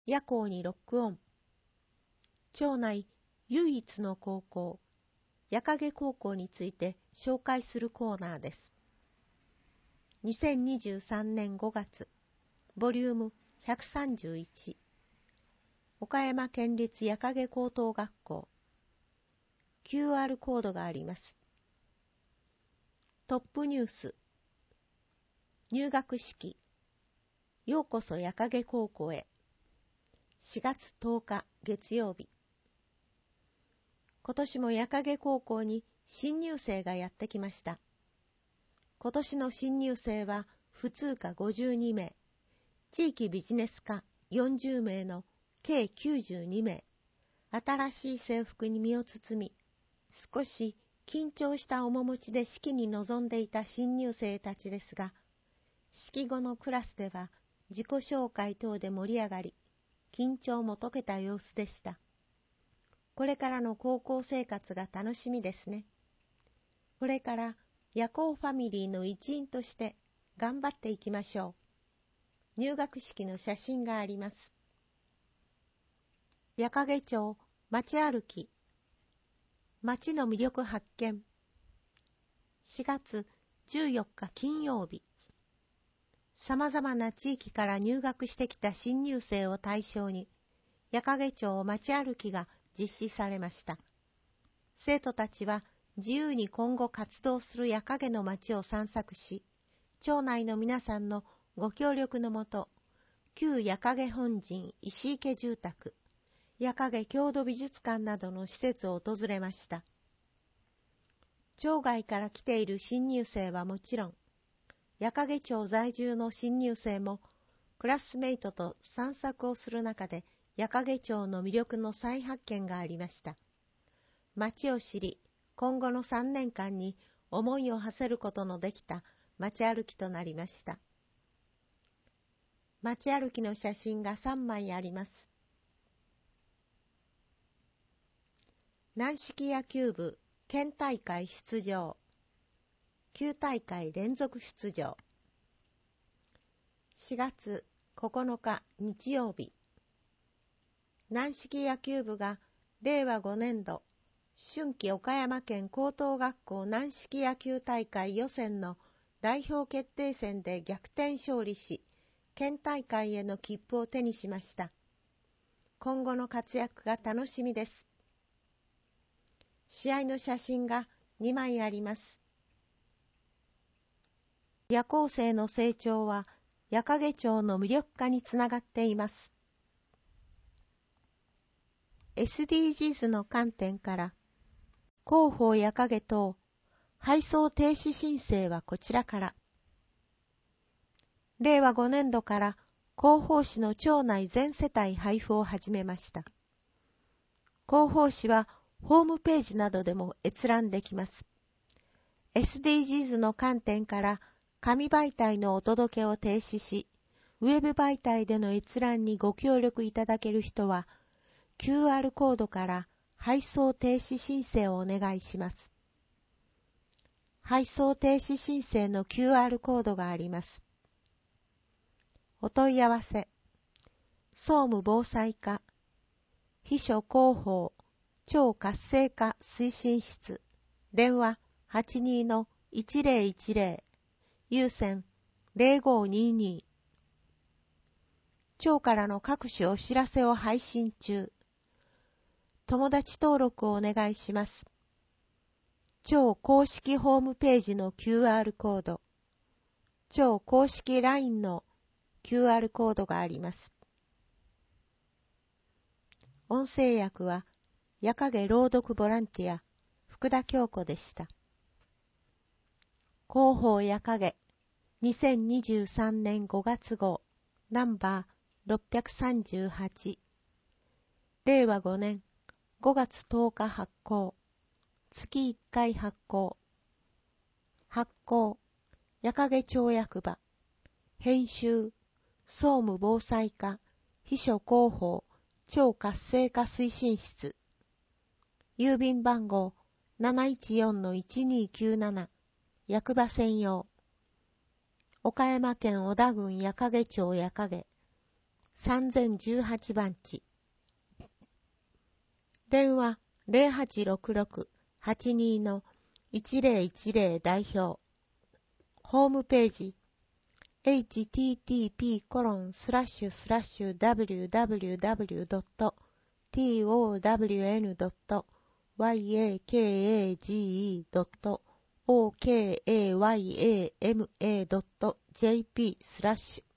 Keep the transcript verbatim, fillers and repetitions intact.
夜行にロックオン。町内唯一の高校、矢影高校について紹介するコーナーです。にせんにじゅうさんねんごがつ、ボリュームひゃくさんじゅういち、岡山県立矢影高等学校。キューアール コードがあります。トップニュース。入学式。ようこそ矢影高校へ。しがつとおか月曜日。今年も矢影高校に新入生がやってきました。今年の新入生は普通科ごじゅうにめい、地域ビジネス科よんじゅうめいの計きゅうじゅうにめい。新しい制服に身を包み、少し緊張した面持ちで式に臨んでいた新入生たちですが、式後のクラスでは自己紹介等で盛り上がり、緊張も解けた様子でした。これからの高校生活が楽しみですね。これから夜行ファミリーの一員として頑張っていきましょう。入学式の写真があります。矢影町街歩き。街の魅力発見。しがつじゅうよっか金曜日。さまざまな地域から入学してきた新入生を対象に、矢影町街歩きが実施されました。生徒たちは自由に今後活動する矢影の街を散策し、町内の皆さんのご協力のもと、旧矢影本陣石池住宅、矢影郷土美術館などの施設を訪れました。町外から来ている新入生はもちろん、矢影町在住の新入生も、クラスメイトと散策をする中で、矢影町の魅力の再発見がありました。町を知り、今後のさんねんかんに思いを馳せることのできた街歩きとなりました。街歩きの写真がさんまいあります。軟式野球部県大会出場。きゅうたいかい連続出場。しがつここのか日曜日。軟式野球部がれいわごねんど春季岡山県高等学校軟式野球大会予選の代表決定戦で逆転勝利し、県大会への切符を手にしました。今後の活躍が楽しみです。試合の写真がにまいあります。夜行生の成長は矢影町の魅力化につながっています。エスディージーズ の観点から広報矢影等配送停止申請はこちらから。れいわごねんどから広報誌の町内全世帯配布を始めました。広報誌はホームページなどでも閲覧できます。エスディージーズ の観点から紙媒体のお届けを停止し、ウェブ媒体での閲覧にご協力いただける人は、キューアール コードから配送停止申請をお願いします。配送停止申請の キューアール コードがあります。お問い合わせ、総務防災課、秘書広報、町活性化推進室、電話 はちにーのいちぜろいちぜろ、有線ぜろごにーにー。町からの各種お知らせを配信中。友達登録をお願いします。町公式ホームページの キューアール コード、町公式 ライン の キューアール コードがあります。音声訳は矢影朗読ボランティア福田京子でした。広報矢影にせんにじゅうさんねんごがつごうナンバーろっぴゃくさんじゅうはち、れいわごねんごがつとおか発行。月いっかい発行。発行矢影町役場。編集総務防災課秘書広報町活性化推進室。郵便番号 なないちよんのいちにーきゅうなな 役場専用。岡山県小田郡矢影町矢影さんぜんじゅうはちばんち。電話 ゼロはちろくろく はちに のいちゼロいちゼロ 代表。ホームページ エイチティーティーピーコロンスラッシュスラッシュダブリューダブリューダブリュードットトワンドットワイエーケーエージーイードットオーケーエーワイエーエムエードットジェーピー スラッシュ